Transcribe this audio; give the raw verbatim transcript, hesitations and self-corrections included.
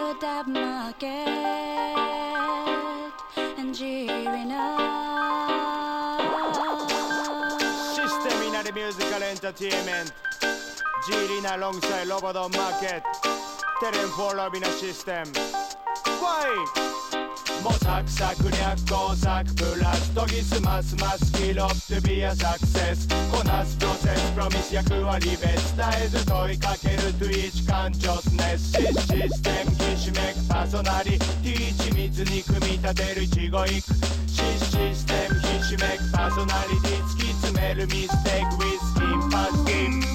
Dab Market and Girina System in the musical entertainment Girina alongside Lobodon Market Terem for love in a system Why? 模索策略工作プラス研ぎ澄ますマスキルアップビアサクセスこなすプロセスプロミス役割別絶えず問いかける Twitch 感情スネスシステムひしめくパーソナリティ緻密に組み立てる一期一句システムひしめくパーソナリティ突き詰めるミステイク with インパスティ